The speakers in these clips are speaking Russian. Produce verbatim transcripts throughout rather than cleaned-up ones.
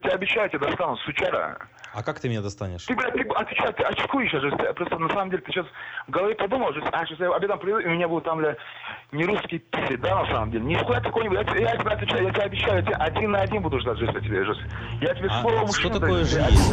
тебе обещаю, тебя достану, сучара. А как ты меня достанешь? Ты, блядь, ты отвечай, ты очкуешь сейчас. Просто на самом деле ты сейчас в голове подумал, что а, сейчас я обедом приду, и у меня будет там, бля, не русский писать, да, на самом деле. Нихуя такого-нибудь. Я, я тебе отвечаю, я тебе обещаю, я тебе один на один буду ждать, жесть, я тебе, жесть. Я тебе а слово что мужчина такое даю, жизнь?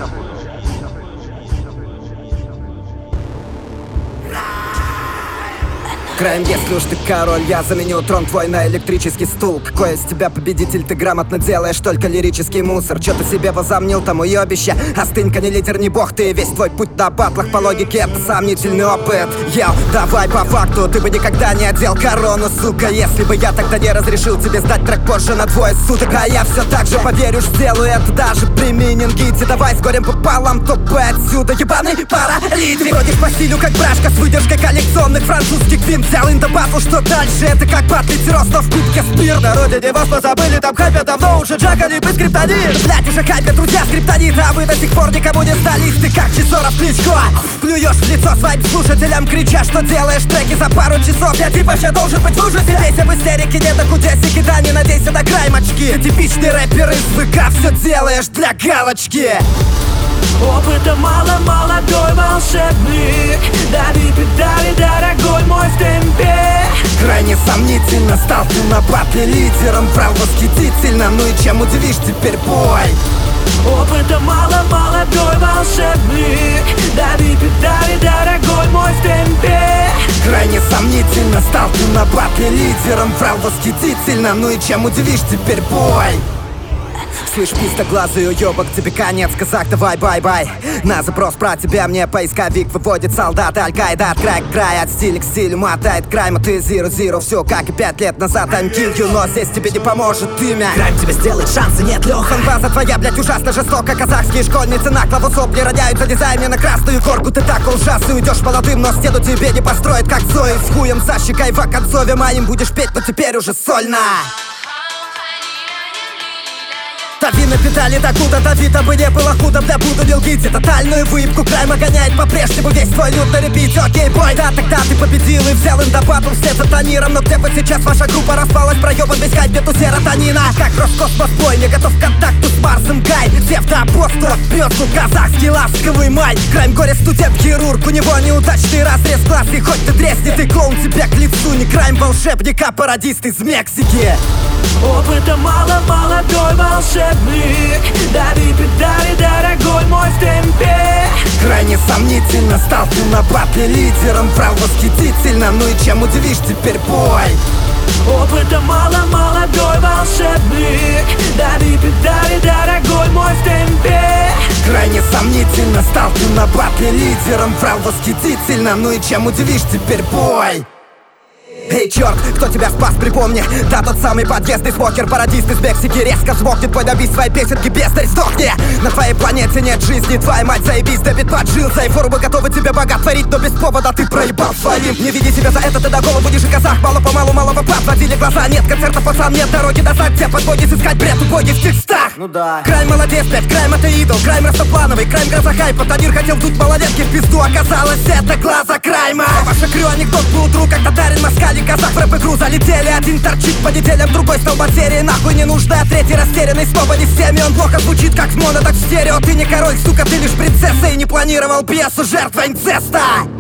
Краем, если уж ты король, я заменю трон твой на электрический стул. Какой из тебя победитель, ты грамотно делаешь только лирический мусор. Чё ты себе возомнил, там уёбище? Остынь-ка, не лидер, не бог, ты весь твой путь на батлах по логике это сомнительный опыт. Йоу, давай по факту, ты бы никогда не одел корону, сука. Если бы я тогда не разрешил тебе сдать трек позже на двое суток. А я все так же поверю, сделаю это даже при менингите. Давай с горем пополам, топай отсюда, ебаный паралит. Ты ходишь по стилю как брашка с выдержкой коллекционных французских вин. Взял инда батл, что дальше? Это как батлить роста в кубке спир. На родине вас позабыли, там хайпят давно уже джакали бы скриптонит. Блять, уже хайпят друзья скриптонит, а вы до сих пор никому не сдались. Ты как Чесоров Кличко, плюешь в лицо своим слушателям, крича, что делаешь треки за пару часов. Я типа вообще должен быть в ужасе. Вейся в истерике, не до кудесики, да не надейся на краймочки. Ты типичный рэпер из ВК, все делаешь для галочки. Опыта мало, молодой волшебник. Дави педали, дорогой мой в темпе. Крайне сомнительно стал ты на батле лидером. Брал восхитительно, ну и чем удивишь теперь, бой? Опыта мало, молодой волшебник. Дави педали, дорогой мой в темпе. Крайне сомнительно стал ты на батле лидером. Брал восхитительно, ну и чем удивишь теперь, бой? Слышь, пистоглазый уёбок, тебе конец, казак, давай бай-бай. На запрос про тебя мне поисковик выводит солдат Аль-Каида. От края к краю, от стиля к стилю мотает крайм. Ты зиро-зиро, все как и пять лет назад I'm kill you, но здесь тебе не поможет имя. Крайм тебе сделает шансы, нет, Леха. База твоя, блять, ужасно жестоко. Казахские школьницы на клаву сопли роняют за дизайне на красную корку. Ты так ужасный, уйдешь молодым, но стену тебе не построит, как Зои. С хуем за щекой в оконцове моим будешь петь, но теперь уже сольно. Дави на педали докуда, дави, бы не было худо, бля, буду мелкить. Тотальную выебку крайма гоняет по-прежнему весь твой лют на репите. Окей, бой, да, тогда ты победил и взял индобатл вслед за тониром. Но где бы сейчас ваша группа распалась, проебан весь хайп нету серотонина. Как Роскосмос бой, не готов к контакту с Марсом Гай. Псевдоапостол бьет, ну, казахский ласковый май. Крайм горе студент-хирург, у него неудачный разрез глаз. И хоть ты тресни, ты клоун, тебя к лицу. Не крайм волшебник, а пародист из Мексики. Опыта мало, молодой волшебник. Дави педали, дорогой мой в темпе. Крайне сомнительно стал ты на батле лидером. Брал восхитительно, ну и чем удивишь теперь, бой? Опыта мало, молодой волшебник. Дави педали, дорогой мой в темпе. Крайне сомнительно стал ты на батле лидером. Брал восхитительно, ну и чем удивишь теперь, бой? Эй, черт, кто тебя спас, припомни. Да, тот самый подъездный смокер, пародист из Мексики. Резко звокнет, твой добись своей песенки, бездарь, сдохни. На твоей планете нет жизни, твоя мать заебись, Дэвид поджился. И форумы готовы тебя боготворить, но без повода ты проебал своим. Не види себя за это, ты на голову ниже казах. Мало-помалу, малого подводили глаза. Нет концертов, пацан, нет дороги назад. Где подводить, искать бред, убоги в текстах. Ну да. Крайм молодец, блядь, крайм это идол. Крайм растоплановый, крайм гроза хайпа. Танир хотел дуть малолетки в пизду, оказалось это глаза крайма. Ваша крю анекдот был друг, как татарин, москаль и казах в рэп-игру залетели. Один торчит по неделям, другой стал материи. Нахуй не нужна, третий растерянный снова не в теме. Он плохо звучит как в моно, так в стерео. Ты не король, сука, ты лишь принцесса. И не планировал пьесу, жертва инцеста.